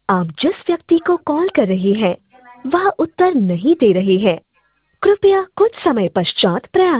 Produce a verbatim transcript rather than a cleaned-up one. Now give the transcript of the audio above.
आप जिस व्यक्ति को कॉल कर रहे हैं वह उत्तर नहीं दे रहे हैं। कृपया कुछ समय पश्चात प्रयास